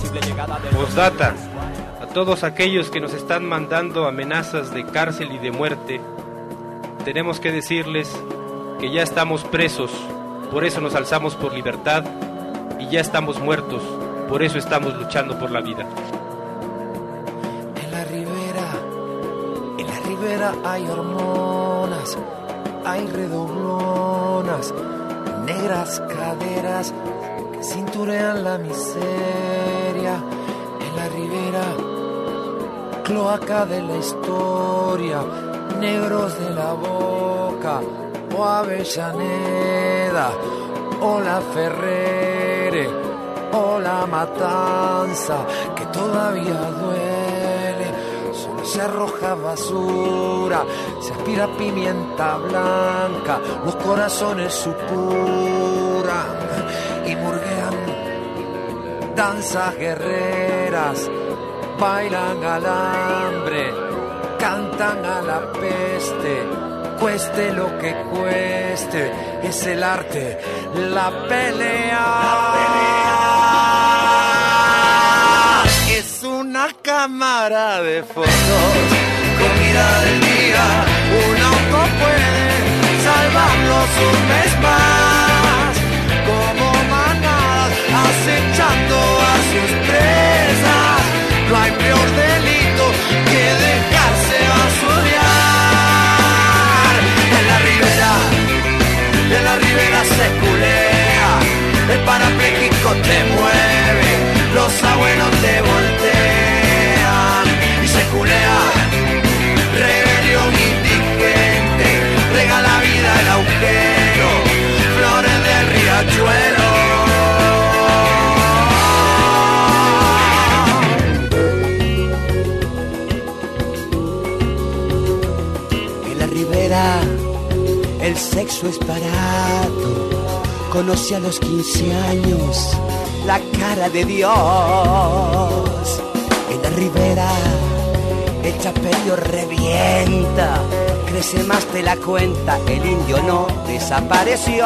Postdata, a todos aquellos que nos están mandando amenazas de cárcel y de muerte, tenemos que decirles que ya estamos presos, por eso nos alzamos por libertad, y ya estamos muertos, por eso estamos luchando por la vida. En la ribera hay hormonas, hay redoblonas, negras caderas que cinturean la miseria. En la ribera, cloaca de la historia, negros de la boca, o Avellaneda, o la Ferrere, o la Matanza, que todavía duele. Solo se arroja basura, se aspira pimienta blanca, los corazones supuran y murguean. Danzas guerreras, bailan al hambre, cantan a la peste, cueste lo que cueste, es el arte, la pelea. Es una cámara de fotos, comida del día, un auto puede salvarlos un mes más, como manadas acechando a sus presas. No hay peor delito que dejarse basurear. En la ribera se culea, el parapléjico te mueve, los abuelos te voltean y se culea. Rebelión indigente, regala vida el agujero, flores del riachuelo. El sexo es barato, conoce a los 15 años la cara de Dios. En la ribera el chapello revienta, crece más de la cuenta, el indio no desapareció.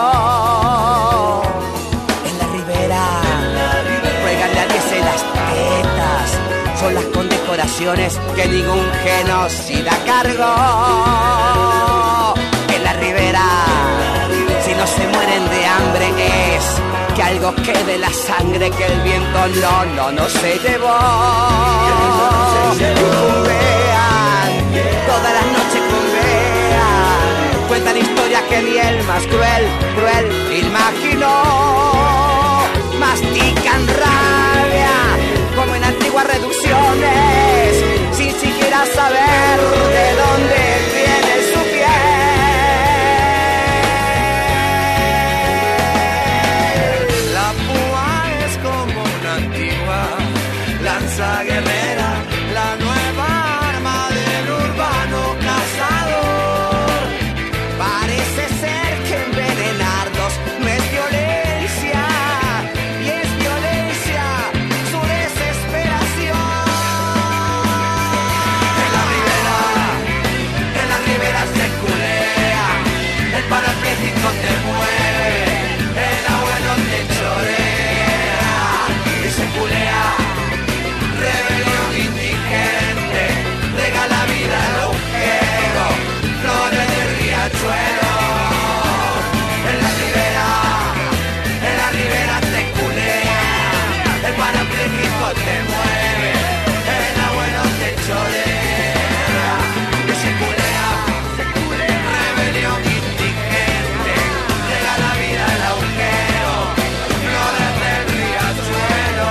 En la ribera juegan a 10 en las tetas, son las condecoraciones que ningún genocida cargó. La ribera, si no se mueren de hambre es que algo quede la sangre que el viento no se llevó. Cumbean, todas las noches cumbean, cuentan historias que ni el más cruel imaginó. Mastican rabia como en antiguas reducciones, sin siquiera saber de dónde viene su piel. Guerrera, la nueva arma del urbano cazador. Parece ser que envenenarlos no es violencia, y es violencia su desesperación. En la ribera se culea, el parapléjico te mueve, el abuelo te chorea y se culea. Rebelión indigente, regala vida al agujero, flores del riachuelo. En la ribera te culea, el parapléjico te mueve, el abuelo te chorea y se culea. Rebelión indigente, regala vida al agujero, flores del riachuelo.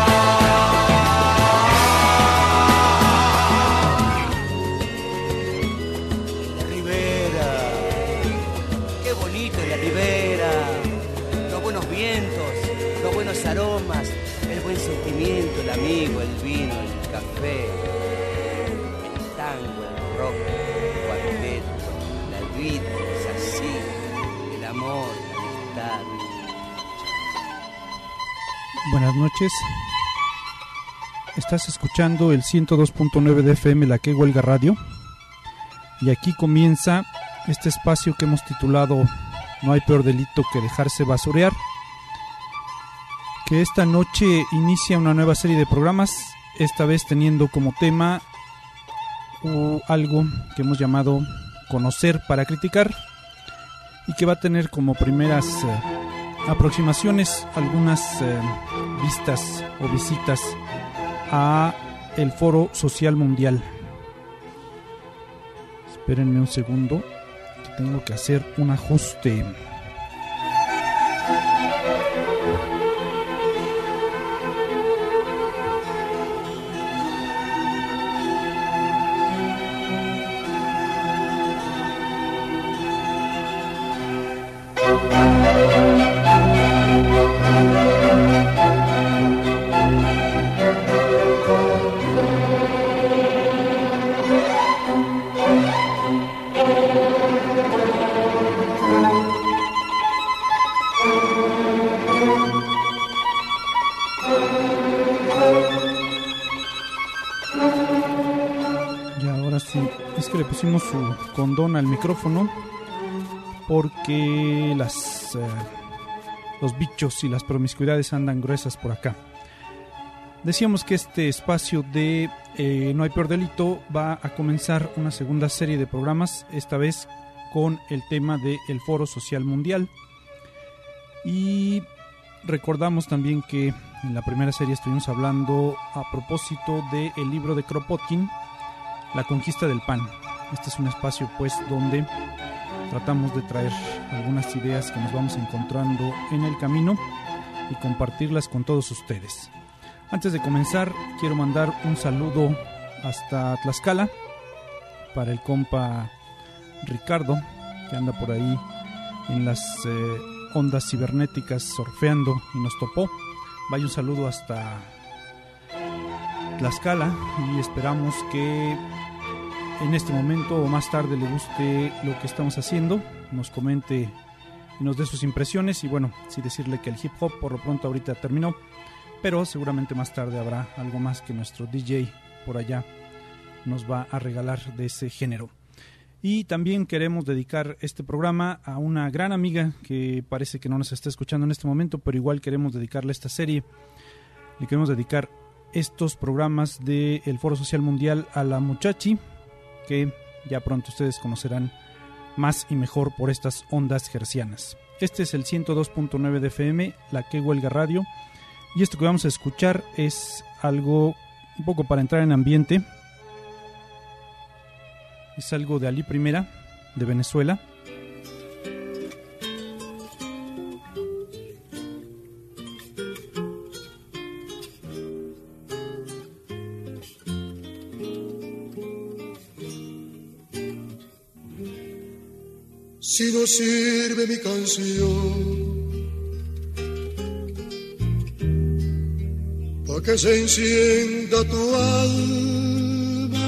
Aromas, el buen sentimiento, el amigo, el vino, el café, el tango, el rock, el cuarteto, la vida es así, el amor, la amistad. Buenas noches. Estás escuchando el 102.9 de FM, la que huelga radio. Y aquí comienza este espacio que hemos titulado No hay peor delito que dejarse basurear. que esta noche inicia una nueva serie de programas, esta vez teniendo como tema algo que hemos llamado Conocer para Criticar, y que va a tener como primeras aproximaciones algunas vistas o visitas a el Foro Social Mundial. Espérenme un segundo, que tengo que hacer un ajuste. Le pusimos su condón al micrófono porque los bichos y las promiscuidades andan gruesas por acá. Decíamos que este espacio de No hay peor delito va a comenzar una segunda serie de programas, esta vez con el tema del Foro Social Mundial. Y recordamos también que en la primera serie estuvimos hablando a propósito del libro de Kropotkin, La conquista del pan. Este es un espacio pues donde tratamos de traer algunas ideas que nos vamos encontrando en el camino y compartirlas con todos ustedes. Antes de comenzar, quiero mandar un saludo hasta Tlaxcala para el compa Ricardo, que anda por ahí en las ondas cibernéticas surfeando y nos topó. Vaya un saludo hasta Tlaxcala y esperamos que en este momento o más tarde le guste lo que estamos haciendo, nos comente y nos dé sus impresiones. Y bueno, sí decirle que el hip hop por lo pronto ahorita terminó, pero seguramente más tarde habrá algo más que nuestro DJ por allá nos va a regalar de ese género. Y también queremos dedicar este programa a una gran amiga que parece que no nos está escuchando en este momento, pero igual queremos dedicarle esta serie. Le queremos dedicar estos programas del Foro Social Mundial a la Muchachi, que ya pronto ustedes conocerán más y mejor por estas ondas hercianas. Este es el 102.9 de FM, la que huelga radio, y esto que vamos a escuchar es algo un poco para entrar en ambiente. Es algo de Ali Primera, de Venezuela. Si no sirve mi canción pa' que se encienda tu alma,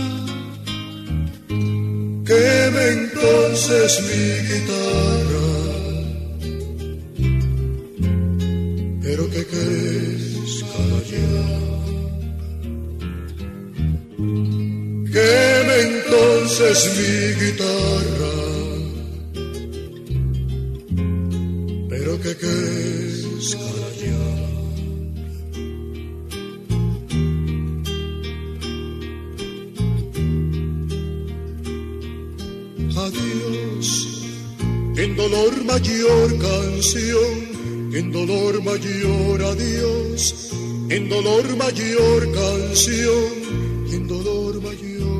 queme entonces mi guitarra, pero que crezca ya. Queme entonces mi guitarra, pero que crezca ya. Adiós, en dolor mayor canción, en dolor mayor adiós, en dolor mayor canción, en dolor mayor.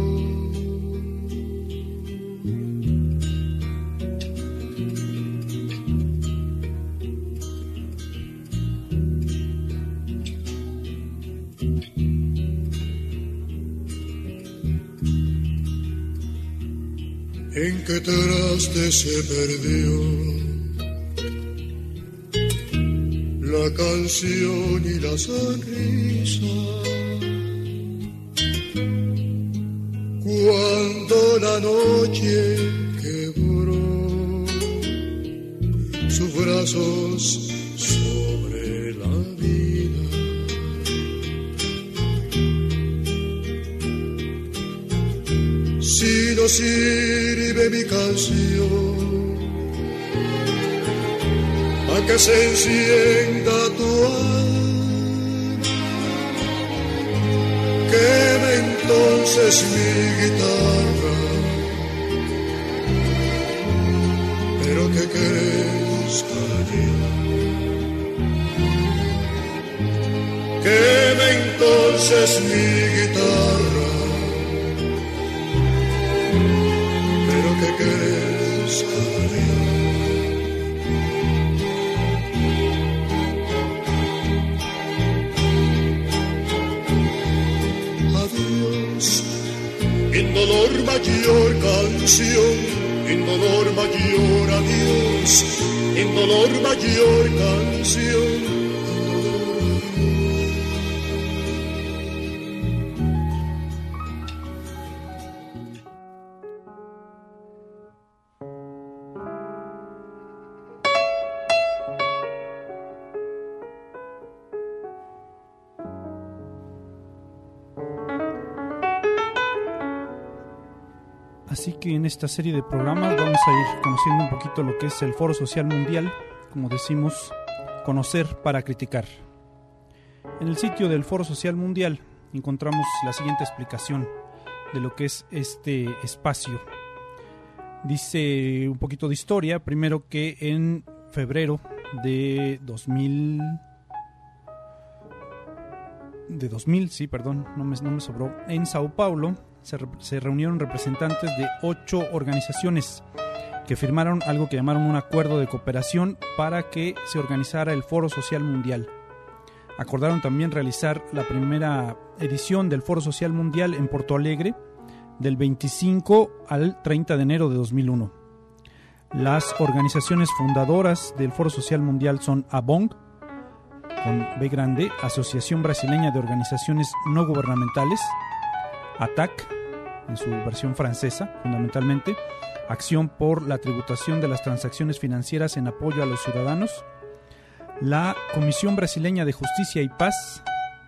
¿En qué traste se perdió la canción y la sonrisa? Cuando la noche quebró sus brazos sobre la vida, si no sirve mi canción a que se encienda tu alma, entonces mi guitarra. Pero ¿qué crees, cada día? Queme entonces mi guitarra. Pero ¿qué crees, cada día? En dolor mayor canción, en dolor mayor adiós, en dolor mayor canción. Así que en esta serie de programas vamos a ir conociendo un poquito lo que es el Foro Social Mundial, como decimos, conocer para criticar. En el sitio del Foro Social Mundial encontramos la siguiente explicación de lo que es este espacio. Dice un poquito de historia, primero que en febrero de 2000, no me sobró, en Sao Paulo, se reunieron representantes de 8 organizaciones que firmaron algo que llamaron un acuerdo de cooperación para que se organizara el Foro Social Mundial. Acordaron también realizar la primera edición del Foro Social Mundial en Porto Alegre del 25 al 30 de enero de 2001. Las organizaciones fundadoras del Foro Social Mundial son ABONG, con B grande, Asociación Brasileña de Organizaciones No Gubernamentales, ATAC, en su versión francesa, fundamentalmente, Acción por la Tributación de las Transacciones Financieras en Apoyo a los Ciudadanos, la Comisión Brasileña de Justicia y Paz,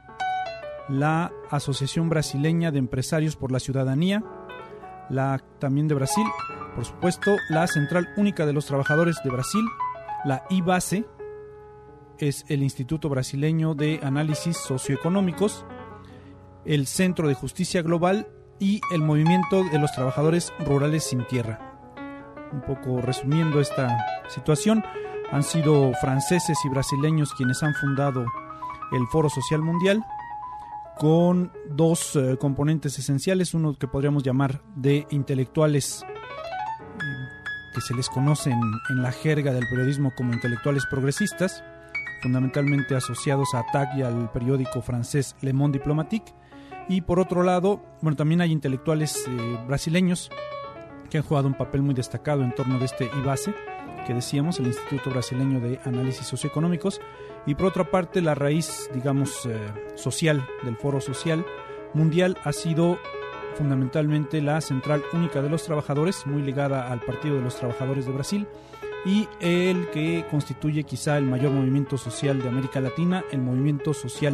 la Asociación Brasileña de Empresarios por la Ciudadanía, también de Brasil, por supuesto, la Central Única de los Trabajadores de Brasil, la IBACE, es el Instituto Brasileño de Análisis Socioeconómicos, el Centro de Justicia Global y el Movimiento de los Trabajadores Rurales Sin Tierra. Un poco resumiendo esta situación, han sido franceses y brasileños quienes han fundado el Foro Social Mundial, con 2 componentes esenciales, uno que podríamos llamar de intelectuales que se les conoce en la jerga del periodismo como intelectuales progresistas, fundamentalmente asociados a ATAC y al periódico francés Le Monde Diplomatique. Y por otro lado, también hay intelectuales brasileños que han jugado un papel muy destacado en torno de este IBACE, que decíamos, el Instituto Brasileño de Análisis Socioeconómicos. Y por otra parte, la raíz, digamos, social del Foro Social Mundial ha sido fundamentalmente la Central Única de los Trabajadores, muy ligada al Partido de los Trabajadores de Brasil, y el que constituye quizá el mayor movimiento social de América Latina, el Movimiento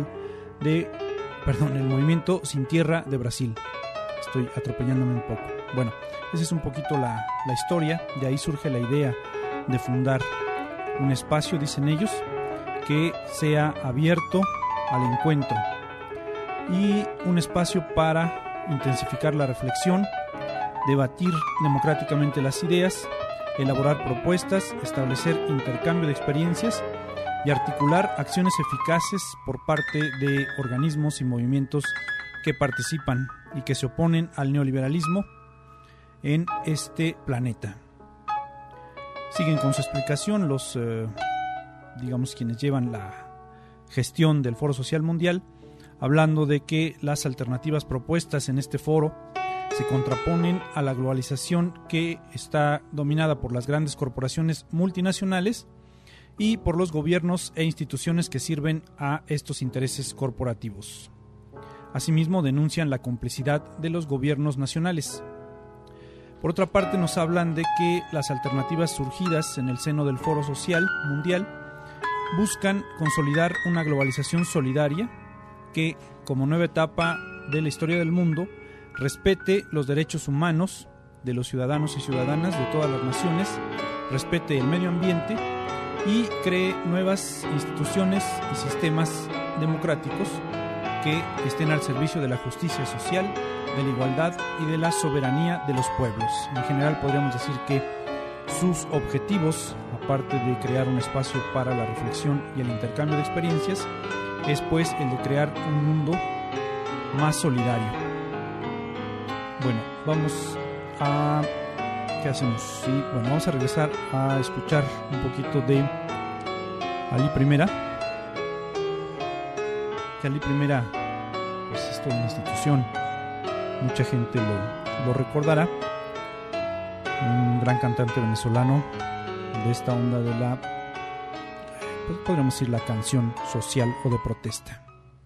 Sin Tierra de Brasil. Estoy atropellándome un poco. Bueno, esa es un poquito la historia. De ahí surge la idea de fundar un espacio, dicen ellos, que sea abierto al encuentro y un espacio para intensificar la reflexión, debatir democráticamente las ideas, elaborar propuestas, establecer intercambio de experiencias y articular acciones eficaces por parte de organismos y movimientos que participan y que se oponen al neoliberalismo en este planeta. Siguen con su explicación los, quienes llevan la gestión del Foro Social Mundial, hablando de que las alternativas propuestas en este foro se contraponen a la globalización que está dominada por las grandes corporaciones multinacionales y por los gobiernos e instituciones que sirven a estos intereses corporativos. Asimismo, denuncian la complicidad de los gobiernos nacionales. Por otra parte, nos hablan de que las alternativas surgidas en el seno del Foro Social Mundial buscan consolidar una globalización solidaria que, como nueva etapa de la historia del mundo, respete los derechos humanos de los ciudadanos y ciudadanas de todas las naciones, respete el medio ambiente y cree nuevas instituciones y sistemas democráticos que estén al servicio de la justicia social, de la igualdad y de la soberanía de los pueblos. En general podríamos decir que sus objetivos, aparte de crear un espacio para la reflexión y el intercambio de experiencias, es pues el de crear un mundo más solidario. Bueno, vamos a... ¿qué hacemos? Sí, bueno, vamos a regresar a escuchar un poquito de Ali Primera. Que Ali Primera, pues es toda una institución, mucha gente lo recordará. Un gran cantante venezolano de esta onda de la, pues podríamos decir, la canción social o de protesta.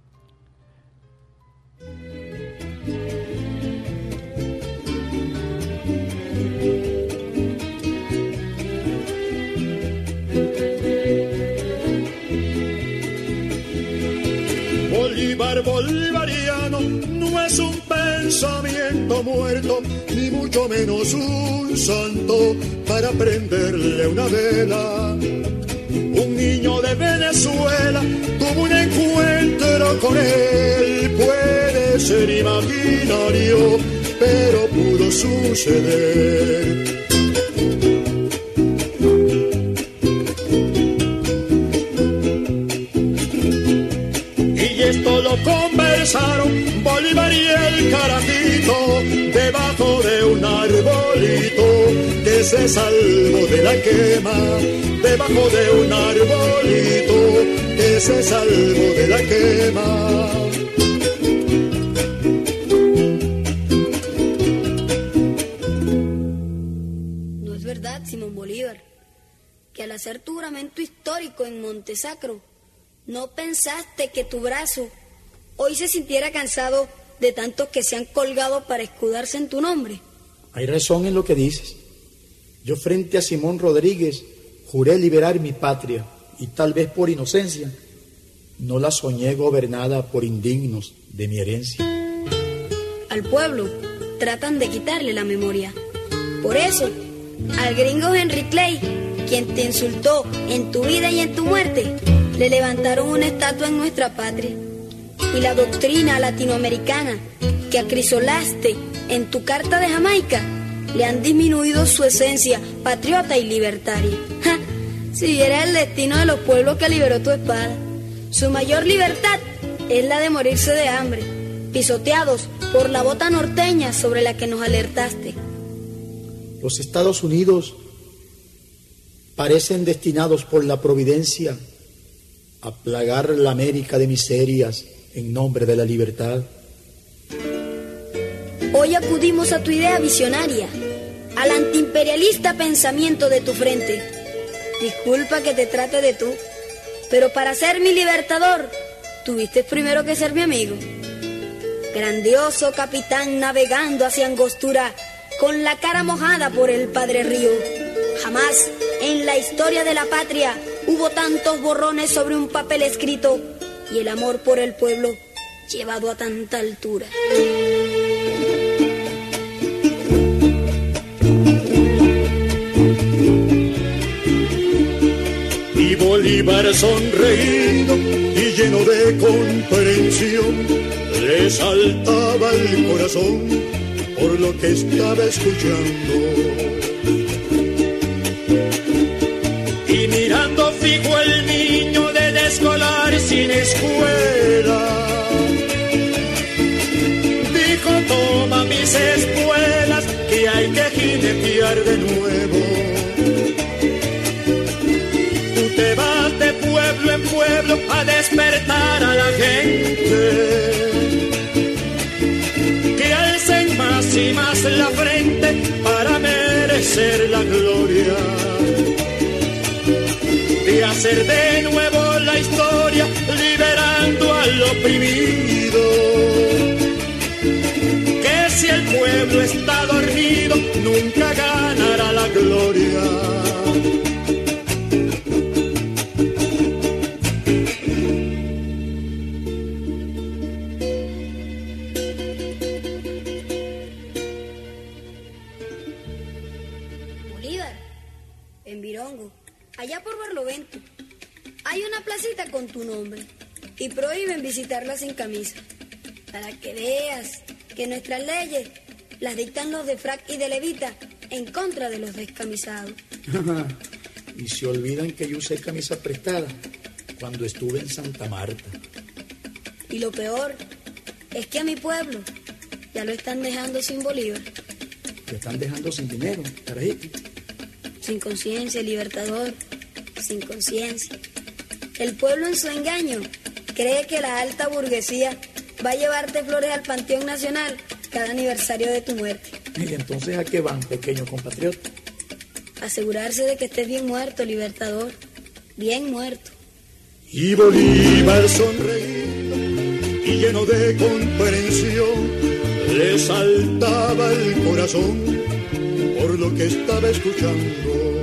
Bolívar bolivariano no es un pensamiento muerto, ni mucho menos un santo para prenderle una vela. Un niño de Venezuela tuvo un encuentro con él, puede ser imaginario, pero pudo suceder. Conversaron Bolívar y el carajito debajo de un arbolito que se salvó de la quema, debajo de un arbolito que se salvó de la quema. ¿No es verdad, Simón Bolívar, que al hacer tu juramento histórico en Montesacro, no pensaste que tu brazo hoy se sintiera cansado de tantos que se han colgado para escudarse en tu nombre? Hay razón en lo que dices. Yo frente a Simón Rodríguez juré liberar mi patria y tal vez por inocencia no la soñé gobernada por indignos de mi herencia. Al pueblo tratan de quitarle la memoria. Por eso, al gringo Henry Clay, quien te insultó en tu vida y en tu muerte, le levantaron una estatua en nuestra patria. Y la doctrina latinoamericana que acrisolaste en tu carta de Jamaica le han disminuido su esencia patriota y libertaria. ¡Ja! Si era el destino de los pueblos que liberó tu espada. Su mayor libertad es la de morirse de hambre, pisoteados por la bota norteña sobre la que nos alertaste. Los Estados Unidos parecen destinados por la providencia a plagar la América de miserias en nombre de la libertad. Hoy acudimos a tu idea visionaria, al antiimperialista pensamiento de tu frente. Disculpa que te trate de tú, pero para ser mi libertador, tuviste primero que ser mi amigo. Grandioso capitán navegando hacia Angostura, con la cara mojada por el Padre Río. Jamás en la historia de la patria hubo tantos borrones sobre un papel escrito y el amor por el pueblo llevado a tanta altura. Y Bolívar sonreído y lleno de comprensión le saltaba el corazón por lo que estaba escuchando. Y mirando fijo el niño del escolar sin escuela, dijo: toma mis espuelas que hay que jinetear de nuevo. Tú te vas de pueblo en pueblo a despertar a la gente, que alcen más y más la frente para merecer la gloria de hacer de nuevo la historia, liberando al oprimido. Que si el pueblo está dormido, nunca ganará la gloria. Bolívar, en Virongo, allá por Barlovento, hay una placita con tu nombre. y prohíben visitarla sin camisa. Para que veas que nuestras leyes las dictan los de frac y de levita en contra de los descamisados. Y se olvidan que yo usé camisa prestada cuando estuve en Santa Marta. Y lo peor es que a mi pueblo ya lo están dejando sin bolívar. Lo están dejando sin dinero, carajito. Sin conciencia, Libertador, sin conciencia. El pueblo en su engaño cree que la alta burguesía va a llevarte flores al Panteón Nacional cada aniversario de tu muerte. ¿Y entonces a qué van, pequeño compatriota? Asegurarse de que estés bien muerto, Libertador, bien muerto. Y Bolívar sonreído y lleno de comprensión le saltaba el corazón por lo que estaba escuchando.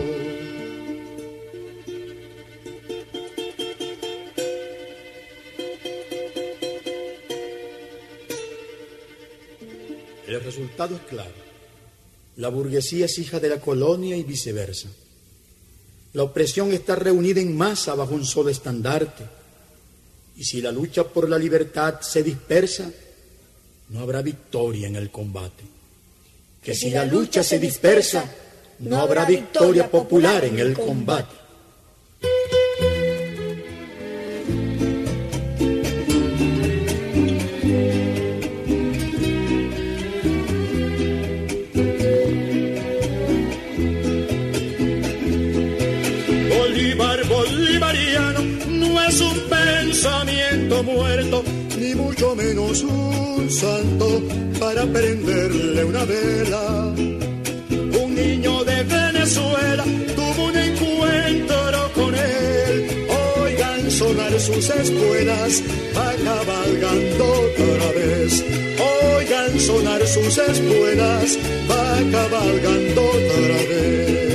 El resultado es claro. La burguesía es hija de la colonia y viceversa. La opresión está reunida en masa bajo un solo estandarte. Y si la lucha por la libertad se dispersa, no habrá victoria en el combate. Que si la lucha se dispersa, no habrá victoria popular en el combate. Bolivariano no es un pensamiento muerto, ni mucho menos un santo para prenderle una vela. Un niño de Venezuela tuvo un encuentro con él. Oigan sonar sus espuelas, va cabalgando otra vez. Oigan sonar sus espuelas, va cabalgando otra vez.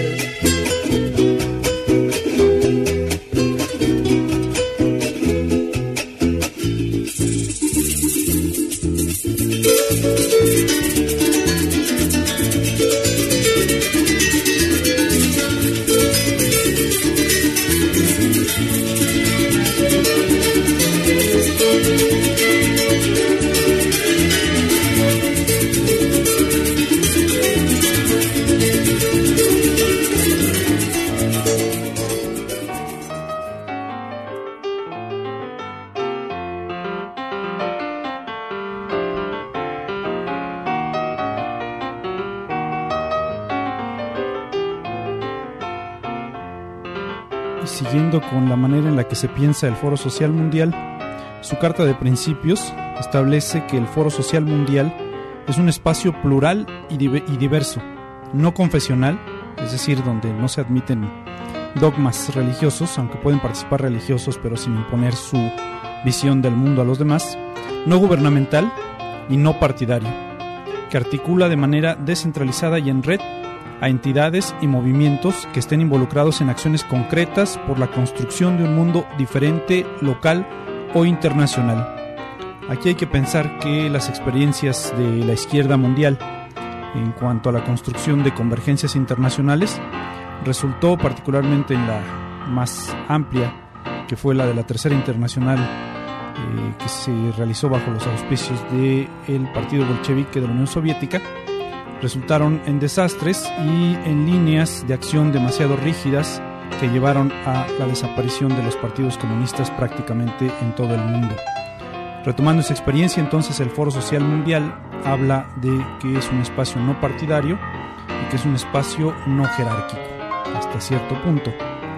Siguiendo con la manera en la que se piensa el Foro Social Mundial, su Carta de Principios establece que el Foro Social Mundial es un espacio plural y diverso, no confesional, es decir, donde no se admiten dogmas religiosos, aunque pueden participar religiosos pero sin imponer su visión del mundo a los demás, no gubernamental y no partidario, que articula de manera descentralizada y en red a entidades y movimientos que estén involucrados en acciones concretas por la construcción de un mundo diferente, local o internacional. Aquí hay que pensar que las experiencias de la izquierda mundial en cuanto a la construcción de convergencias internacionales resultó particularmente en la más amplia, que fue la de la Tercera Internacional, que se realizó bajo los auspicios del Partido Bolchevique de la Unión Soviética, resultaron en desastres y en líneas de acción demasiado rígidas que llevaron a la desaparición de los partidos comunistas prácticamente en todo el mundo. Retomando esa experiencia, entonces el Foro Social Mundial habla de que es un espacio no partidario y que es un espacio no jerárquico, hasta cierto punto.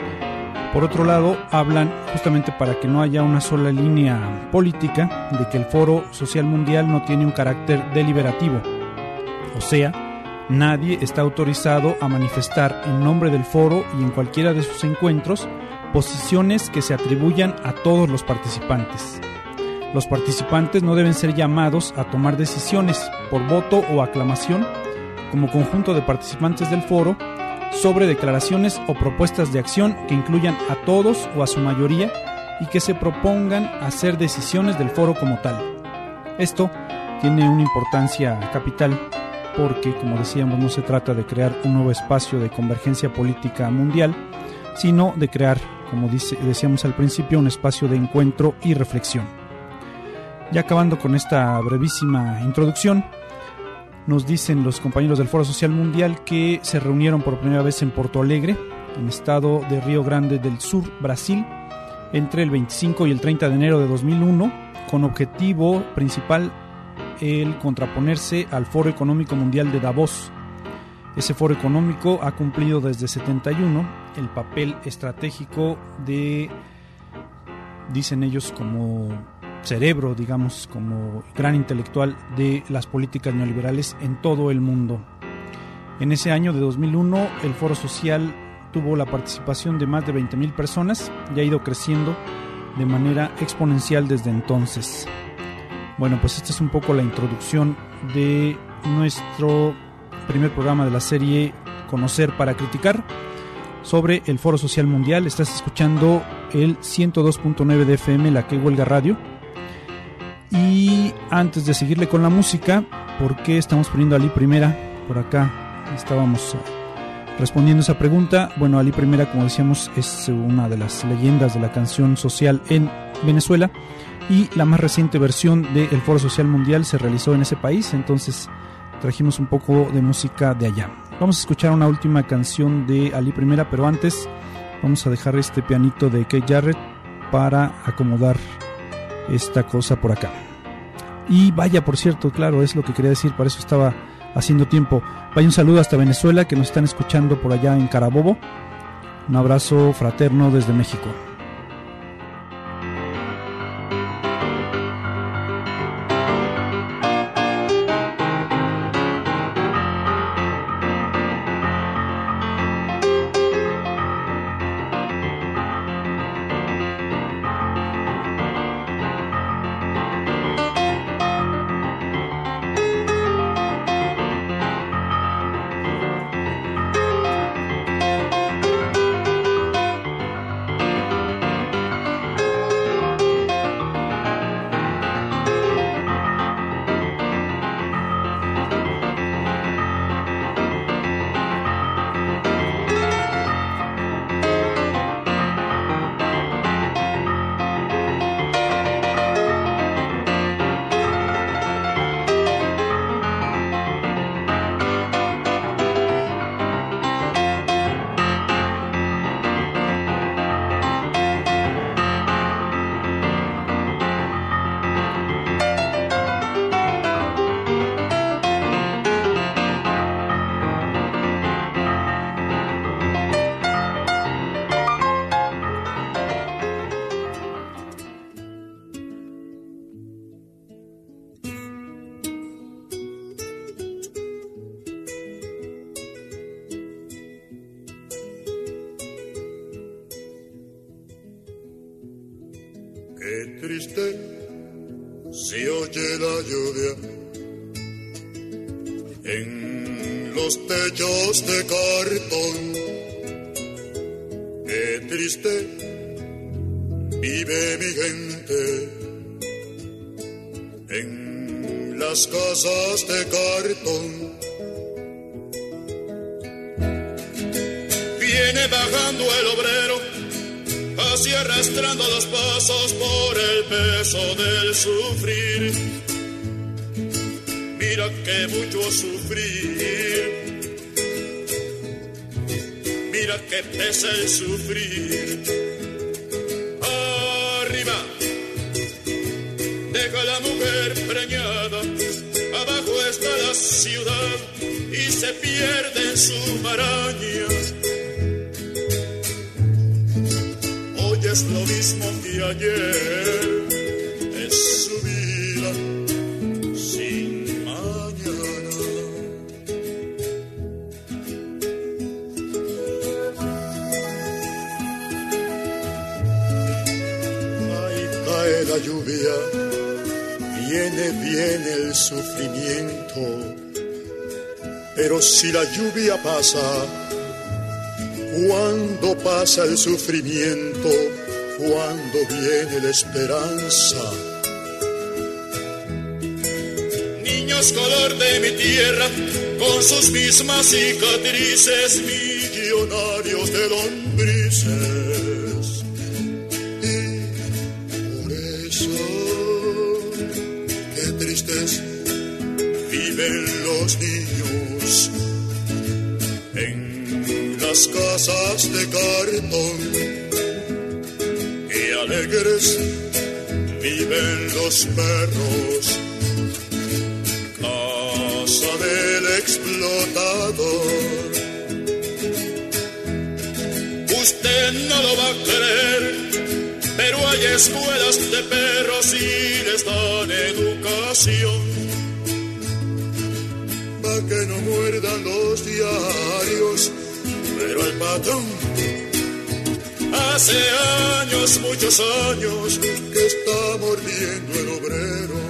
Por otro lado, hablan justamente para que no haya una sola línea política de que el Foro Social Mundial no tiene un carácter deliberativo. O sea, nadie está autorizado a manifestar en nombre del foro y en cualquiera de sus encuentros posiciones que se atribuyan a todos los participantes. Los participantes no deben ser llamados a tomar decisiones por voto o aclamación como conjunto de participantes del foro sobre declaraciones o propuestas de acción que incluyan a todos o a su mayoría y que se propongan hacer decisiones del foro como tal. Esto tiene una importancia capital porque, como decíamos, no se trata de crear un nuevo espacio de convergencia política mundial, sino de crear, como decíamos al principio, un espacio de encuentro y reflexión. Ya acabando con esta brevísima introducción, nos dicen los compañeros del Foro Social Mundial que se reunieron por primera vez en Porto Alegre, en el estado de Río Grande del Sur, Brasil, entre el 25 y el 30 de enero de 2001, con objetivo principal el contraponerse al Foro Económico Mundial de Davos. Ese foro económico ha cumplido desde 71 el papel estratégico de, dicen ellos, como cerebro, digamos, como gran intelectual de las políticas neoliberales en todo el mundo. En ese año de 2001, el Foro Social tuvo la participación de más de 20,000 personas y ha ido creciendo de manera exponencial desde entonces. Bueno, pues esta es un poco la introducción de nuestro primer programa de la serie Conocer para Criticar sobre el Foro Social Mundial. Estás escuchando el 102.9 de FM, la que huelga radio. Y antes de seguirle con la música, ¿por qué estamos poniendo a Ali Primera? Por acá estábamos respondiendo esa pregunta. Bueno, Ali Primera, como decíamos, es una de las leyendas de la canción social en Venezuela, y la más reciente versión del Foro Social Mundial se realizó en ese país, entonces trajimos un poco de música de allá. Vamos a escuchar una última canción de Ali Primera, pero antes vamos a dejar este pianito de Keith Jarrett para acomodar esta cosa por acá. Y vaya, por cierto, claro, es lo que quería decir, para eso estaba haciendo tiempo. Vaya un saludo hasta Venezuela, que nos están escuchando por allá en Carabobo. Un abrazo fraterno desde México. Qué triste se oye la lluvia en los techos de cartón. Qué triste vive mi gente en las casas de cartón. Viene bajando el obrero, así arrastrando los pasos por el peso del sufrir. Mira que mucho sufrir, mira que pesa el sufrir. Arriba, deja la mujer preñada, abajo está la ciudad y se pierde en su maraña. Es lo mismo que ayer, es su vida sin mañana. Ahí cae la lluvia, viene el sufrimiento, pero si la lluvia pasa, cuando pasa el sufrimiento, cuando viene la esperanza. Niños color de mi tierra, con sus mismas cicatrices, millonarios de lombrices. qué tristes viven los niños en las casas de cartón. Qué alegres viven los perros, casa del explotador. Usted no lo va a creer, pero hay escuelas de perros y les dan educación, pa' que no muerdan los diarios. Pero el patrón, hace años, muchos años, que está mordiendo el obrero.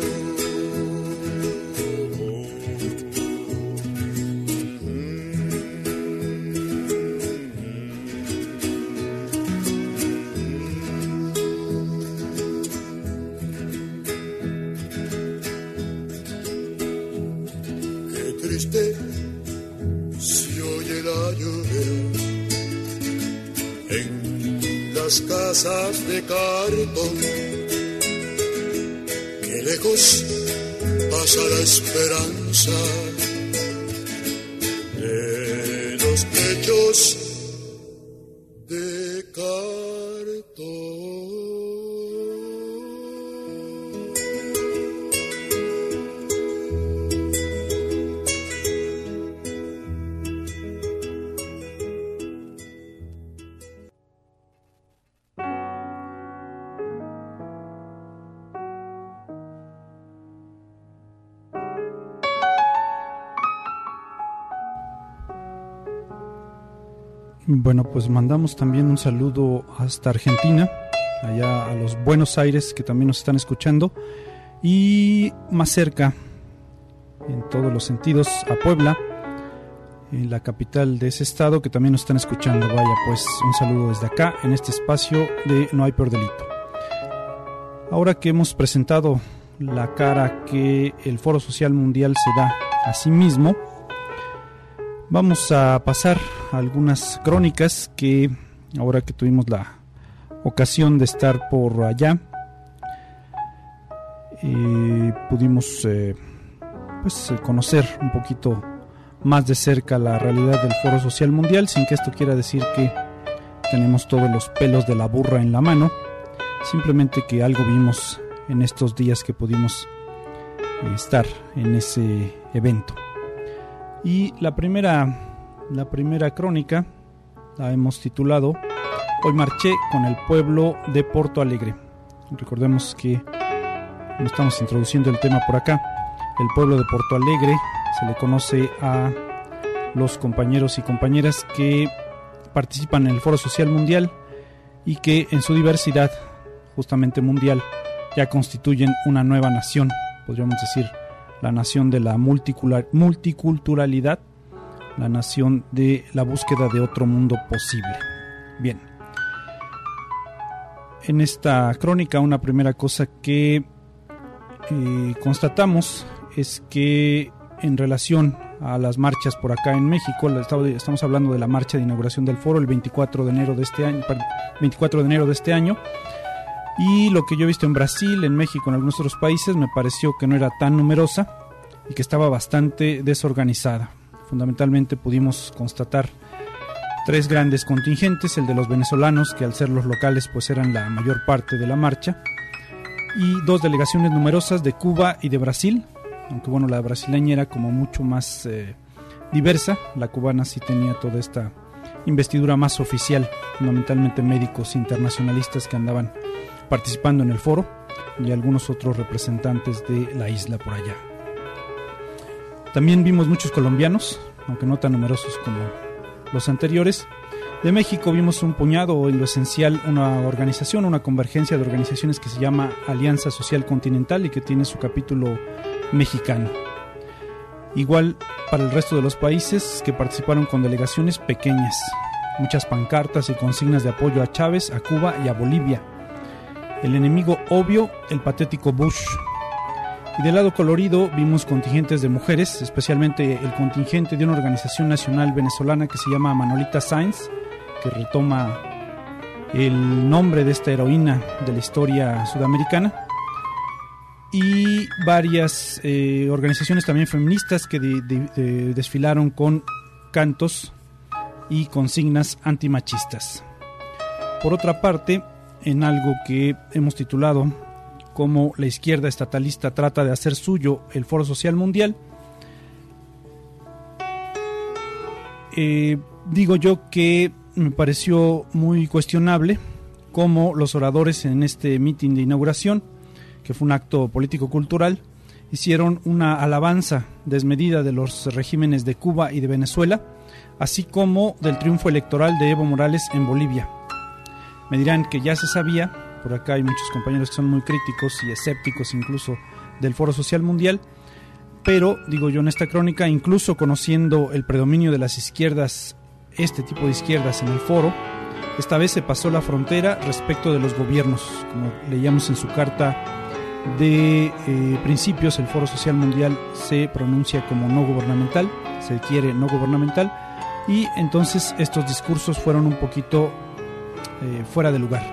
Se oye la lluvia en las casas de cartón. Qué lejos pasa la esperanza de los techos de cartón. Bueno, pues mandamos también un saludo hasta Argentina, allá a los Buenos Aires, que también nos están escuchando, y más cerca, en todos los sentidos, a Puebla, en la capital de ese estado, que también nos están escuchando. Vaya, pues un saludo desde acá, en este espacio de No hay peor delito. Ahora que hemos presentado la cara que el Foro Social Mundial se da a sí mismo, vamos a pasar a algunas crónicas que, ahora que tuvimos la ocasión de estar por allá, pudimos conocer un poquito más de cerca la realidad del Foro Social Mundial, sin que esto quiera decir que tenemos todos los pelos de la burra en la mano, simplemente que algo vimos en estos días que pudimos estar en ese evento. Y la primera crónica la hemos titulado Hoy marché con el pueblo de Porto Alegre. Recordemos que nos estamos introduciendo el tema por acá. El pueblo de Porto Alegre se le conoce a los compañeros y compañeras que participan en el Foro Social Mundial y que en su diversidad, justamente mundial, ya constituyen una nueva nación, podríamos decir, la nación de la multiculturalidad, la nación de la búsqueda de otro mundo posible. Bien, en esta crónica una primera cosa que constatamos es que en relación a las marchas por acá en México, estamos hablando de la marcha de inauguración del foro el 24 de enero de este año, y lo que yo he visto en Brasil, en México, en algunos otros países, me pareció que no era tan numerosa y que estaba bastante desorganizada. Fundamentalmente pudimos constatar 3 grandes contingentes: el de los venezolanos, que al ser los locales pues eran la mayor parte de la marcha, y 2 delegaciones numerosas de Cuba y de Brasil, aunque bueno, la brasileña era como mucho más diversa. La cubana sí tenía toda esta investidura más oficial, fundamentalmente médicos internacionalistas que andaban participando en el foro, y algunos otros representantes de la isla por allá. También vimos muchos colombianos, aunque no tan numerosos como los anteriores. De México vimos un puñado, en lo esencial una convergencia de organizaciones que se llama Alianza Social Continental y que tiene su capítulo mexicano. Igual para el resto de los países que participaron con delegaciones pequeñas, muchas pancartas y consignas de apoyo a Chávez, a Cuba y a Bolivia. El enemigo obvio, el patético Bush. Y del lado colorido vimos contingentes de mujeres, especialmente el contingente de una organización nacional venezolana que se llama Manolita Sáenz, que retoma el nombre de esta heroína de la historia sudamericana, y varias organizaciones también feministas que desfilaron con cantos y consignas antimachistas. Por otra parte, en algo que hemos titulado como la izquierda estatalista trata de hacer suyo el Foro Social Mundial, digo yo que me pareció muy cuestionable cómo los oradores en este mitin de inauguración, que fue un acto político-cultural, hicieron una alabanza desmedida de los regímenes de Cuba y de Venezuela, así como del triunfo electoral de Evo Morales en Bolivia. Me dirán que ya se sabía, por acá hay muchos compañeros que son muy críticos y escépticos incluso del Foro Social Mundial, pero, digo yo en esta crónica, incluso conociendo el predominio de las izquierdas, este tipo de izquierdas en el foro, esta vez se pasó la frontera respecto de los gobiernos. Como leíamos en su carta de principios, el Foro Social Mundial se pronuncia como no gubernamental, se quiere no gubernamental, y entonces estos discursos fueron un poquito fuera de lugar.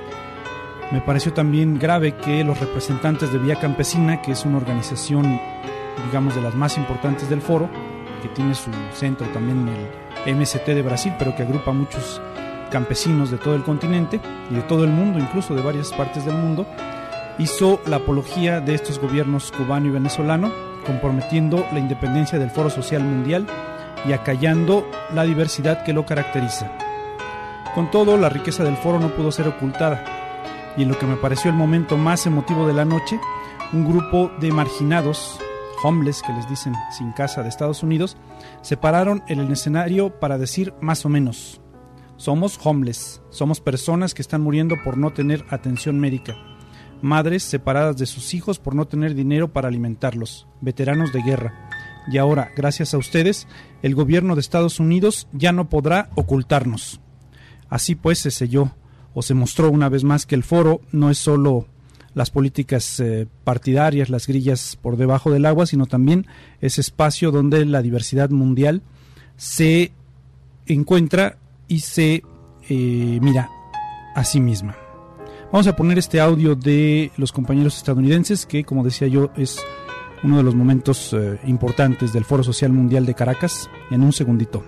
Me pareció también grave que los representantes de Vía Campesina, que es una organización, digamos, de las más importantes del foro, que tiene su centro también en el MST de Brasil, pero que agrupa a muchos campesinos de todo el continente y de todo el mundo, incluso de varias partes del mundo, hizo la apología de estos gobiernos cubano y venezolano, comprometiendo la independencia del Foro Social Mundial y acallando la diversidad que lo caracteriza. Con todo, la riqueza del foro no pudo ser ocultada, y en lo que me pareció el momento más emotivo de la noche, un grupo de marginados, homeless, que les dicen sin casa, de Estados Unidos, se pararon en el escenario para decir más o menos: somos homeless, somos personas que están muriendo por no tener atención médica, madres separadas de sus hijos por no tener dinero para alimentarlos, veteranos de guerra. Y ahora, gracias a ustedes, el gobierno de Estados Unidos ya no podrá ocultarnos. Así pues se selló, o se mostró una vez más, que el foro no es solo las políticas partidarias, las grillas por debajo del agua, sino también ese espacio donde la diversidad mundial se encuentra y se mira a sí misma. Vamos a poner este audio de los compañeros estadounidenses, que, como decía yo, es uno de los momentos importantes del Foro Social Mundial de Caracas, en un segundito.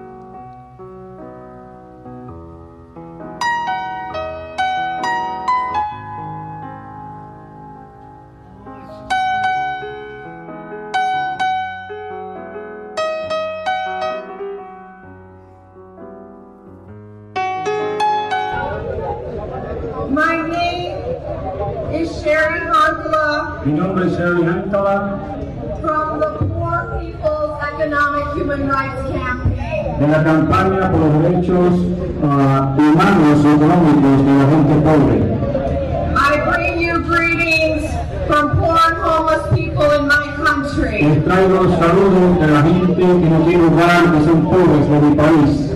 Mi nombre es Sherry Hankala, from the Poor People's Economic Human Rights Campaign. de la campaña por los derechos humanos y económicos de la gente pobre. I bring you greetings from poor and homeless people in my country. Les traigo los saludos de la gente que no tiene hogar, que son pobres de mi país.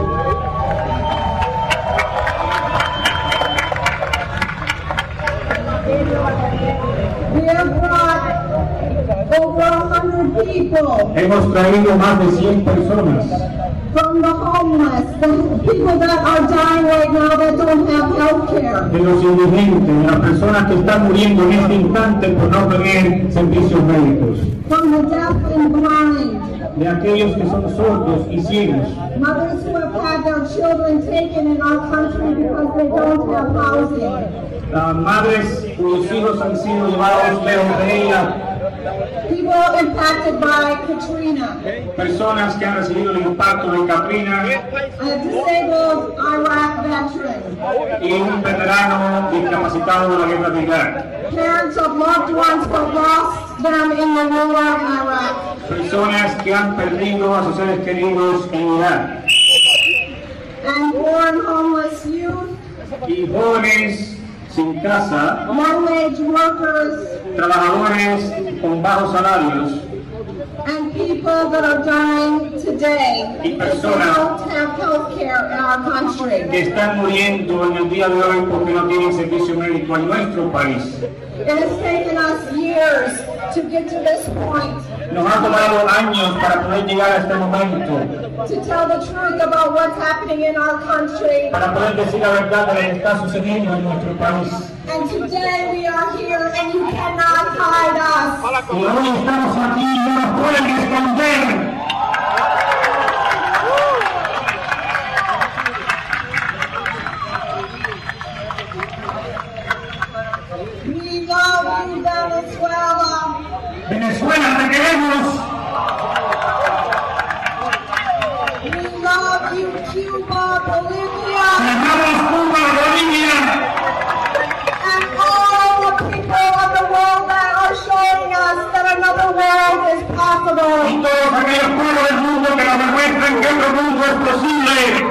We have brought over 100 people Hemos traído más de 100 personas from the homeless, the people that are dying right now that don't have health care. de los indigentes, de las personas que están muriendo en este instante por no tener servicios médicos, From the deaf and blind, de aquellos que son sordos y ciegos, mothers who have had their children taken in our country because they don't have housing. Madres cuyos hijos han sido llevados lejos de ella, People impacted by Katrina, personas que han recibido el impacto de Katrina a disabled Iraq veteran, y un veterano discapacitado de la guerra de Irak, parents of loved ones who lost them in the war in Iraq, personas que han perdido a sus seres queridos en Irak, and poor and homeless youth, y jóvenes sin casa, low-wage workers, trabajadores con bajos salarios and people that are dying today y because they personas don't have health care in our country. que están muriendo en el día de hoy porque no tienen servicio médico en nuestro país. It has taken us years to get to this point. Nos ha tomado años para poder llegar a este momento, To tell the truth about what's happening in our country. para poder decir la verdad de lo que está sucediendo en nuestro país. And today we are here and you cannot hide us. Y hoy estamos aquí y no nos pueden esconder. We love you, Venezuela. Venezuela, te queremos. We love you, Cuba, Bolivia, Te amamos, Cuba, Bolivia. and all the people of the world that are showing us that another world is Y possible. todos aquellos pueblos del mundo que nos demuestran que otro mundo es posible.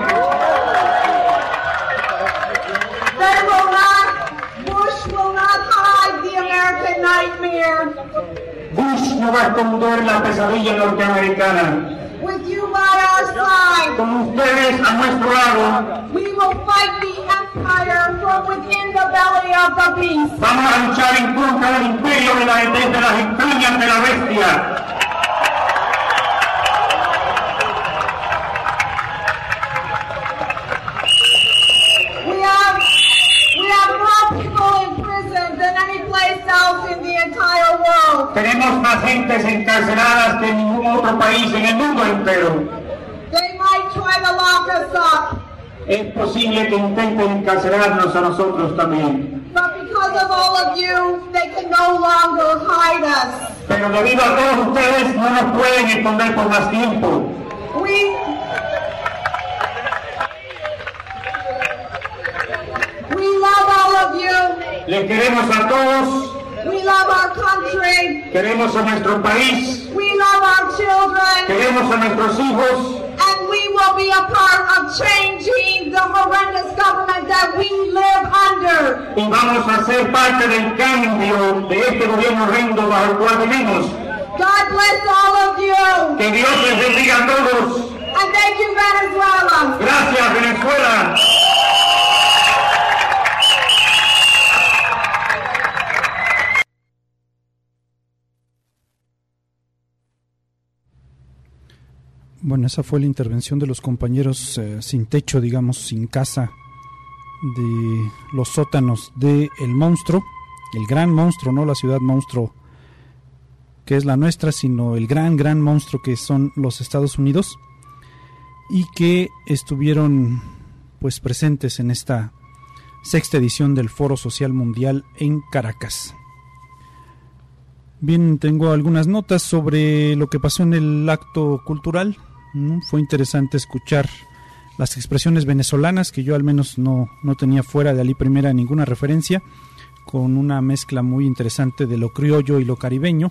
Bush will not hide the American nightmare. Bush no va a esconder la pesadilla norteamericana. With you by our side, Con ustedes a nuestro lado, we will fight the empire from within the belly of the beast. vamos a luchar en contra del imperio desde las entrañas de la bestia. We have more people in prison than any place else in the entire world. Tenemos más gentes encarceladas que en ningún otro país en el mundo entero. They might try to lock us up, Es posible que intenten encarcelarnos a nosotros también. but because of all of you, they can no longer hide us. Pero debido a todos ustedes no nos pueden esconder por más tiempo. We love all of you. Les queremos a todos, We love our country. queremos a nuestro país, We love our children. queremos a nuestros hijos And we will be a part of changing the horrendous government that we live under. y vamos a ser parte del cambio de este gobierno horrendo bajo el cual vivimos. God bless all of you. Que Dios les bendiga a todos. And thank you, Venezuela. Gracias, Venezuela. Bueno, esa fue la intervención de los compañeros sin techo, digamos, sin casa, de los sótanos de El Monstruo, el gran monstruo, no la ciudad monstruo que es la nuestra, sino el gran monstruo que son los Estados Unidos, y que estuvieron pues presentes en esta sexta edición del Foro Social Mundial en Caracas. Bien, tengo algunas notas sobre lo que pasó en el acto cultural. Fue interesante escuchar las expresiones venezolanas, que yo al menos no tenía fuera de Ali Primera ninguna referencia, con una mezcla muy interesante de lo criollo y lo caribeño.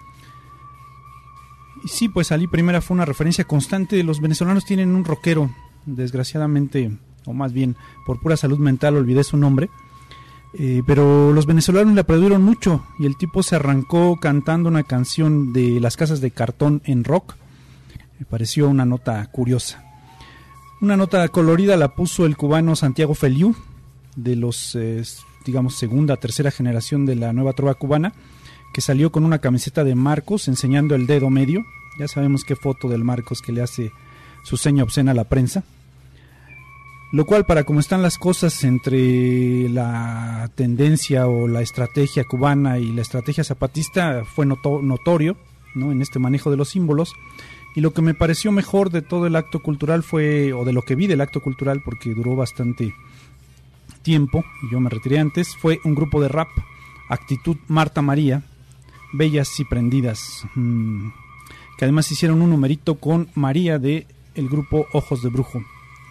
Y sí, pues Ali Primera fue una referencia constante. Los venezolanos tienen un rockero, desgraciadamente, o más bien por pura salud mental olvidé su nombre, pero los venezolanos le aplaudieron mucho y el tipo se arrancó cantando una canción de Las Casas de Cartón en rock. Me pareció una nota curiosa. Una nota colorida la puso el cubano Santiago Feliu, de los, digamos, segunda, tercera generación de la nueva trova cubana, que salió con una camiseta de Marcos enseñando el dedo medio. Ya sabemos qué foto del Marcos que le hace su seña obscena a la prensa. Lo cual, para como están las cosas entre la tendencia o la estrategia cubana y la estrategia zapatista, fue notorio, ¿no?, en este manejo de los símbolos. Y lo que me pareció mejor de todo el acto cultural fue, o de lo que vi del acto cultural, porque duró bastante tiempo, y yo me retiré antes, fue un grupo de rap, Actitud Marta María, Bellas y Prendidas, que además hicieron un numerito con María de el grupo Ojos de Brujo.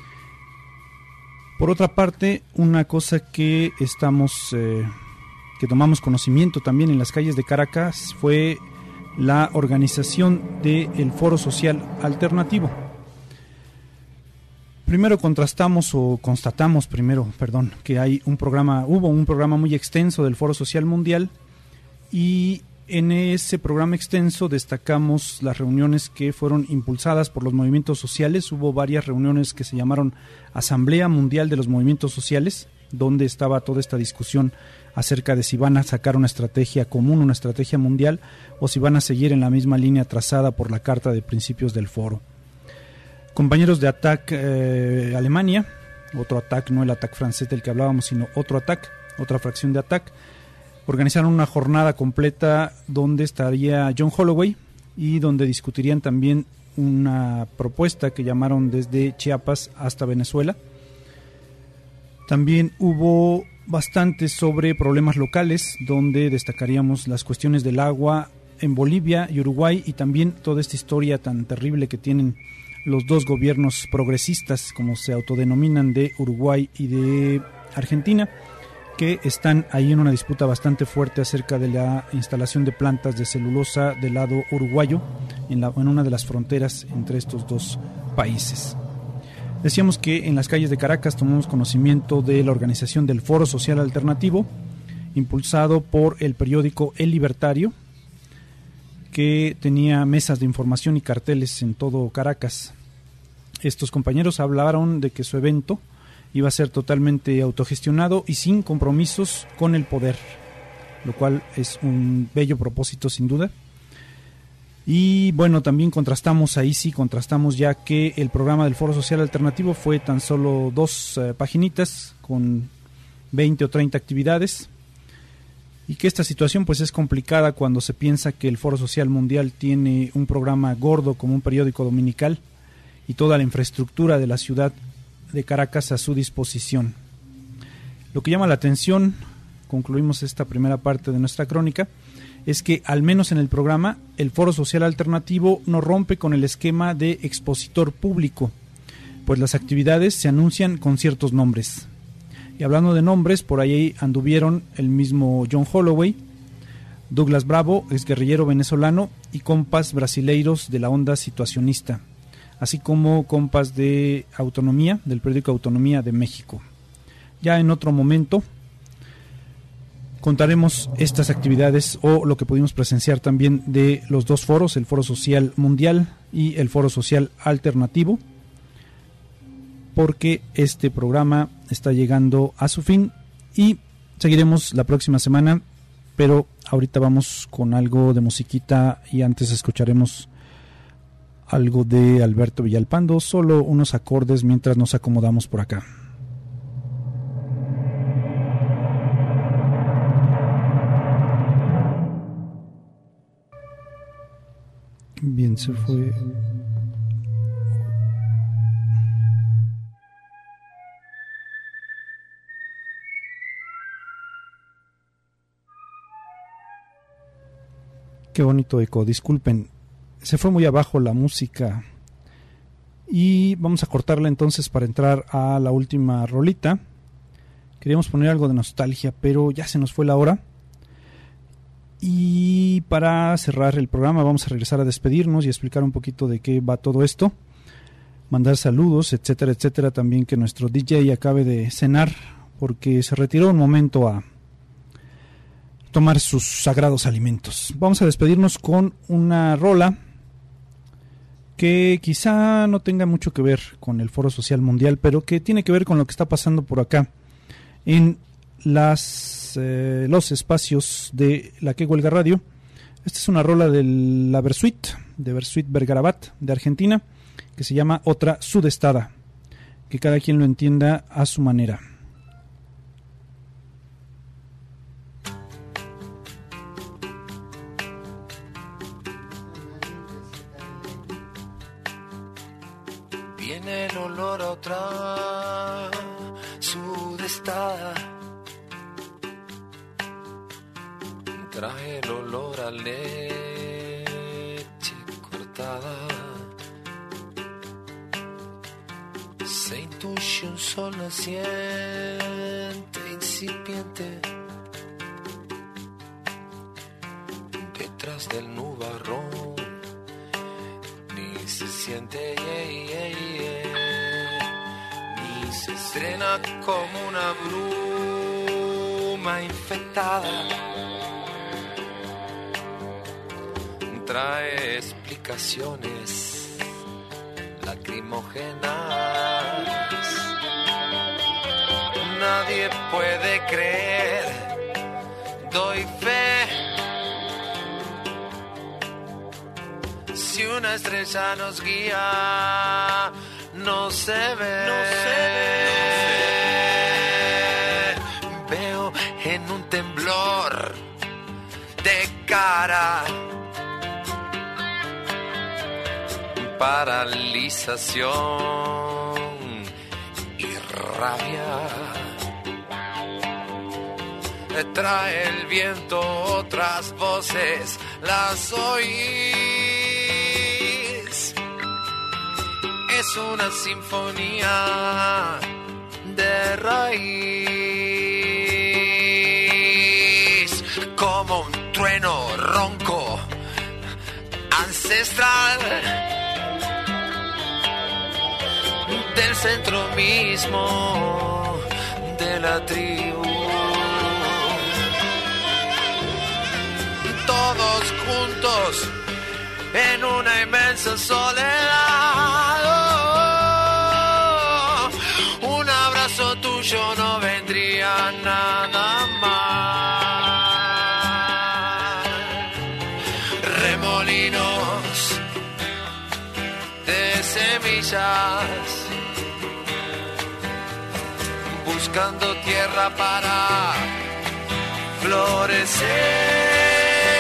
Por otra parte, una cosa que que tomamos conocimiento también en las calles de Caracas fue la organización del Foro Social Alternativo. Constatamos que hubo un programa muy extenso del Foro Social Mundial, y en ese programa extenso destacamos las reuniones que fueron impulsadas por los movimientos sociales. Hubo varias reuniones que se llamaron Asamblea Mundial de los Movimientos Sociales, donde estaba toda esta discusión acerca de si van a sacar una estrategia común, una estrategia mundial, o si van a seguir en la misma línea trazada por la Carta de Principios del Foro. Compañeros de ATTAC Alemania, otro ATTAC, no el ATTAC francés del que hablábamos, sino otro ATTAC, otra fracción de ATTAC, organizaron una jornada completa donde estaría John Holloway y donde discutirían también una propuesta que llamaron Desde Chiapas hasta Venezuela. También hubo bastante sobre problemas locales, donde destacaríamos las cuestiones del agua en Bolivia y Uruguay, y también toda esta historia tan terrible que tienen los dos gobiernos progresistas, como se autodenominan, de Uruguay y de Argentina, que están ahí en una disputa bastante fuerte acerca de la instalación de plantas de celulosa del lado uruguayo, en una de las fronteras entre estos dos países. Decíamos que en las calles de Caracas tomamos conocimiento de la organización del Foro Social Alternativo, impulsado por el periódico El Libertario, que tenía mesas de información y carteles en todo Caracas. Estos compañeros hablaron de que su evento iba a ser totalmente autogestionado y sin compromisos con el poder, lo cual es un bello propósito sin duda. Y bueno, también contrastamos ya que el programa del Foro Social Alternativo fue tan solo 2 paginitas con 20 o 30 actividades, y que esta situación pues es complicada cuando se piensa que el Foro Social Mundial tiene un programa gordo como un periódico dominical y toda la infraestructura de la ciudad de Caracas a su disposición. Lo que llama la atención, concluimos esta primera parte de nuestra crónica, es que al menos en el programa el Foro Social Alternativo no rompe con el esquema de expositor público, pues las actividades se anuncian con ciertos nombres. Y hablando de nombres, por ahí anduvieron el mismo John Holloway, Douglas Bravo, exguerrillero venezolano, y compas brasileiros de la onda situacionista, así como compas de Autonomía, del periódico Autonomía de México. Ya en otro momento contaremos estas actividades o lo que pudimos presenciar también de los dos foros, el Foro Social Mundial y el Foro Social Alternativo, porque este programa está llegando a su fin y seguiremos la próxima semana, pero ahorita vamos con algo de musiquita y antes escucharemos algo de Alberto Villalpando, solo unos acordes mientras nos acomodamos por acá. Bien, se fue. Qué bonito eco, disculpen, se fue muy abajo la música y vamos a cortarla entonces para entrar a la última rolita. Queríamos poner algo de nostalgia, pero ya se nos fue la hora. Y para cerrar el programa vamos a regresar a despedirnos y explicar un poquito de qué va todo esto. Mandar saludos, etcétera, etcétera. También que nuestro DJ acabe de cenar porque se retiró un momento a tomar sus sagrados alimentos. Vamos a despedirnos con una rola que quizá no tenga mucho que ver con el Foro Social Mundial, pero que tiene que ver con lo que está pasando por acá en los espacios de la Que Huelga Radio. Esta es una rola de la Versuit, de Versuit Vergarabat, de Argentina, que se llama Otra Sudestada, que cada quien lo entienda a su manera. Viene el olor a otra sudestada, trae el olor a leche cortada, se intuye un sol naciente, incipiente, detrás del nubarrón, ni se siente, ni se estrena como una bruma infectada. Trae explicaciones lacrimógenas. Nadie puede creer doy fe. Si una estrella nos guía, no se ve, no se ve. Veo en un temblor de cara, paralización y rabia. Trae el viento otras voces, las oís. Es una sinfonía de raíz, como un trueno ronco ancestral del centro mismo de la tribu. Todos juntos en una inmensa soledad. Un abrazo tuyo no vendría nada mal. Remolinos de semillas, buscando tierra para florecer.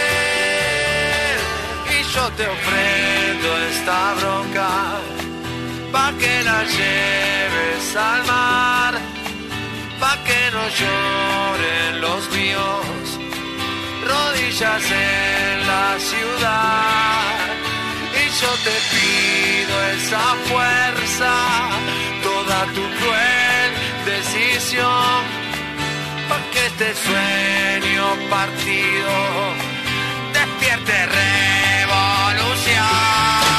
Yo te ofrendo esta bronca pa' que la lleves al mar, pa' que no lloren los míos, rodillas en la ciudad. Y yo te pido esa fuerza, toda tu cruel decisión, pa' que este sueño partido despierte revolución.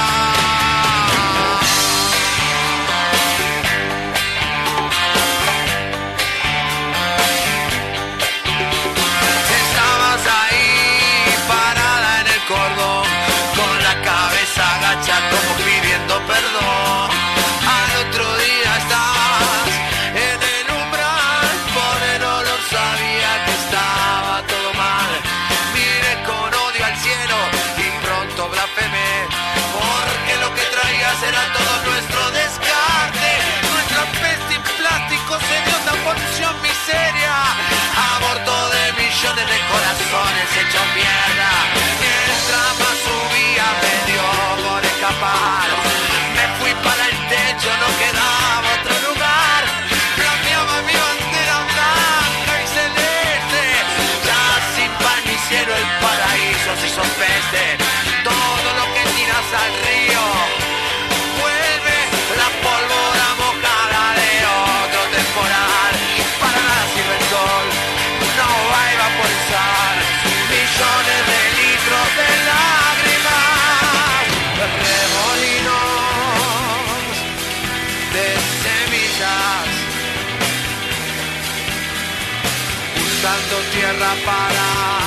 Estabas ahí parada en el cordón, con la cabeza agacha como pidiendo perdón. Al otro día estabas en el umbral, por el olor sabía que estaba todo mal. Miré con odio al cielo y pronto blasfemé, porque lo que traías era todo nuestro descarte. Nuestra peste y plástico se dio tan porción miseria, aborto de millones de corazones hechos mierda. Mientras más subía me dio por escapar, me fui para el techo, no quedaba otro lugar. Flameaba mi bandera blanca y celeste, ya sin pan ni cielo el paraíso se hizo peste. Todo lo que tiras al río vuelve la pólvora mojada de otro temporal. Para nada sirve el sol, no va a evaporizar millones de litros de lágrimas. Remolinos de semillas, buscando tierra para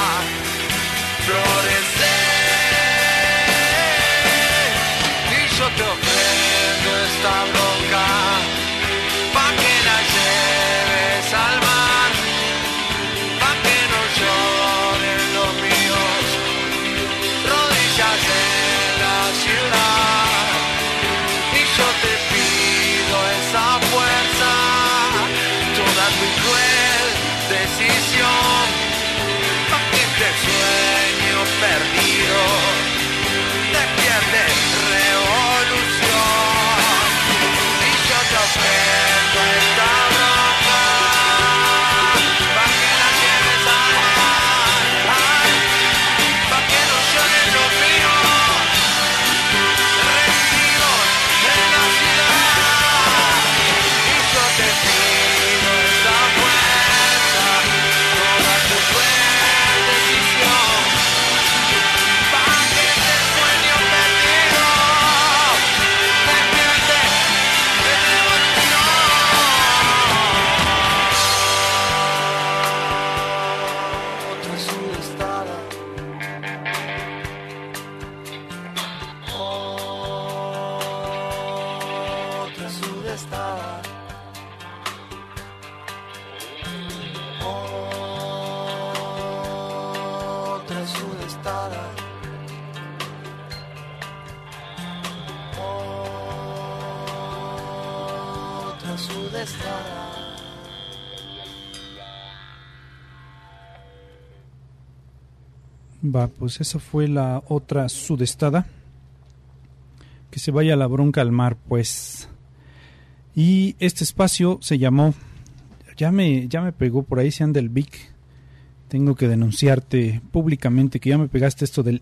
florecer. Y yo te ofrendo esta bronca pa' que la lleves al mar, pa' que no lloren los míos, rodillas en la ciudad. Y yo te pido esa fuerza, toda tu cruel decisión, pa' que este sueño perdido despierte revolución. otra sudestada. Va, pues esa fue la otra sudestada. Que se vaya la bronca al mar, pues. Y este espacio se llamó, ya me pegó por ahí, sean del Vic. Tengo que denunciarte públicamente que ya me pegaste esto del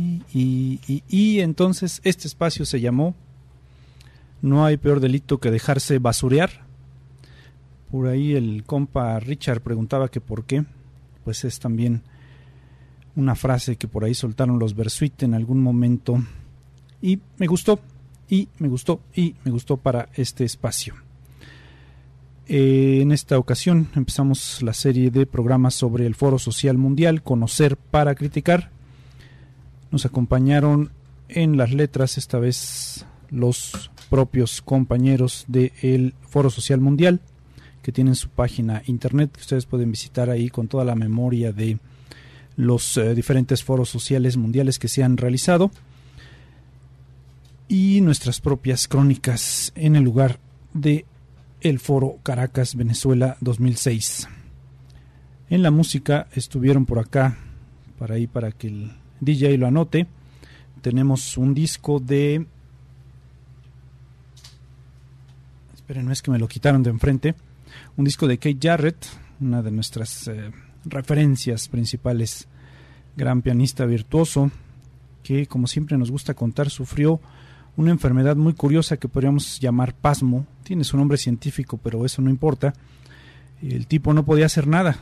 y entonces este espacio se llamó No hay peor delito que dejarse basurear. Por ahí el compa Richard preguntaba que por qué. Pues es también una frase que por ahí soltaron los Versuit en algún momento. Y me gustó para este espacio. En esta ocasión empezamos la serie de programas sobre el Foro Social Mundial, Conocer para Criticar. Nos acompañaron en las letras esta vez los propios compañeros del Foro Social Mundial, que tienen su página internet que ustedes pueden visitar ahí con toda la memoria de los diferentes foros sociales mundiales que se han realizado, y nuestras propias crónicas en el lugar de el Foro Caracas, Venezuela 2006. En la música estuvieron por acá, para que el DJ lo anote. Tenemos un disco de... Esperen, no es que me lo quitaron de enfrente. Un disco de Keith Jarrett, una de nuestras referencias principales, gran pianista virtuoso, que como siempre nos gusta contar, sufrió una enfermedad muy curiosa que podríamos llamar pasmo. Tiene su nombre científico, pero eso no importa. El tipo no podía hacer nada,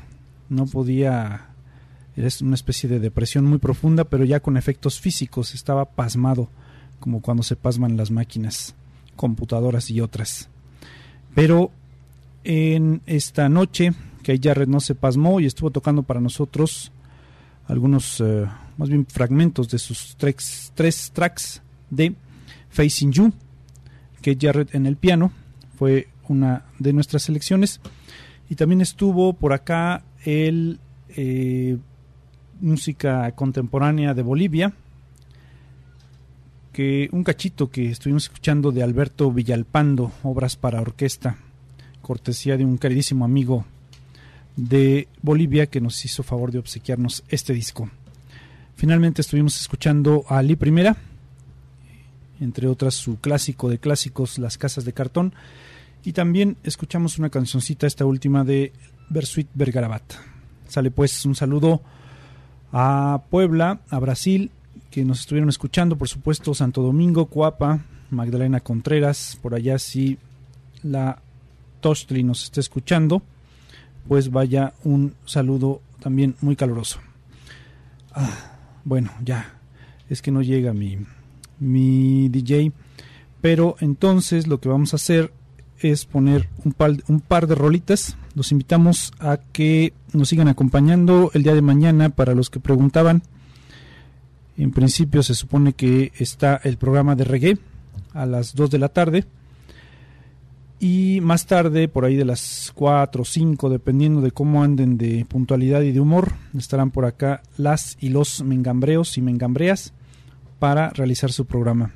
es una especie de depresión muy profunda, pero ya con efectos físicos. Estaba pasmado, como cuando se pasman las máquinas, computadoras y otras. Pero en esta noche, Keith Jarrett no se pasmó y estuvo tocando para nosotros algunos, más bien fragmentos de sus tres tracks de Facing You. Keith Jarrett en el piano fue una de nuestras selecciones, y también estuvo por acá el música contemporánea de Bolivia, que un cachito que estuvimos escuchando de Alberto Villalpando, obras para orquesta, cortesía de un queridísimo amigo de Bolivia que nos hizo favor de obsequiarnos este disco. Finalmente estuvimos escuchando a Ali Primera, entre otras su clásico de clásicos, Las Casas de Cartón, y también escuchamos una cancioncita, esta última de Versuit Vergarabat. Sale pues un saludo a Puebla, a Brasil, que nos estuvieron escuchando, por supuesto, Santo Domingo, Coapa, Magdalena Contreras, por allá si la Tostli nos está escuchando, pues vaya un saludo también muy caluroso. Bueno, ya, es que no llega mi DJ, pero entonces lo que vamos a hacer es poner un par de rolitas. Los invitamos a que nos sigan acompañando el día de mañana. Para los que preguntaban, en principio se supone que está el programa de reggae a las 2 de la tarde, y más tarde, por ahí de las 4 o 5, dependiendo de cómo anden de puntualidad y de humor, estarán por acá las y los mengambreos y mengambreas para realizar su programa.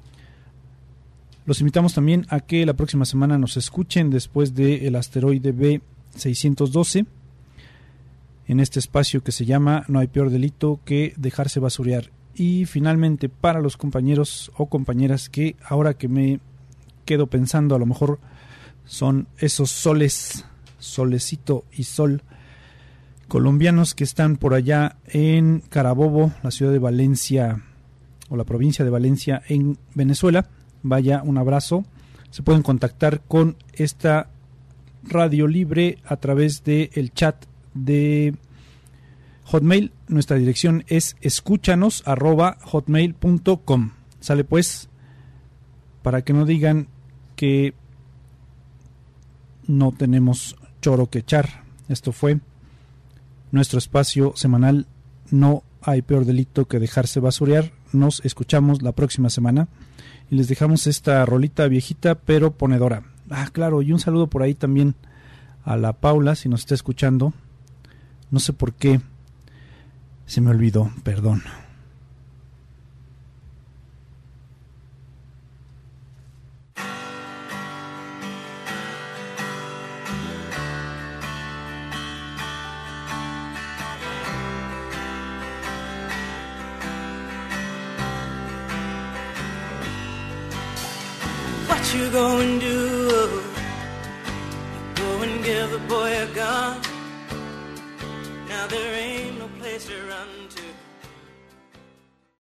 Los invitamos también a que la próxima semana nos escuchen después del asteroide B612, en este espacio que se llama No hay peor delito que dejarse basurear. Y finalmente, para los compañeros o compañeras que ahora que me quedo pensando, a lo mejor son esos solecito y sol colombianos que están por allá en Carabobo, la ciudad de Valencia o la provincia de Valencia en Venezuela. Vaya, un abrazo. Se pueden contactar con esta radio libre a través del chat de Hotmail. Nuestra dirección es escúchanos@hotmail.com. Sale pues, para que no digan que no tenemos choro que echar. Esto fue nuestro espacio semanal No hay peor delito que dejarse basurear. Nos escuchamos la próxima semana y les dejamos esta rolita viejita pero ponedora. Claro, y un saludo por ahí también a la Paula, si nos está escuchando. No sé por qué se me olvidó, perdón. what you gonna do? Go and give the boy a gun. Now there ain't no place to run to.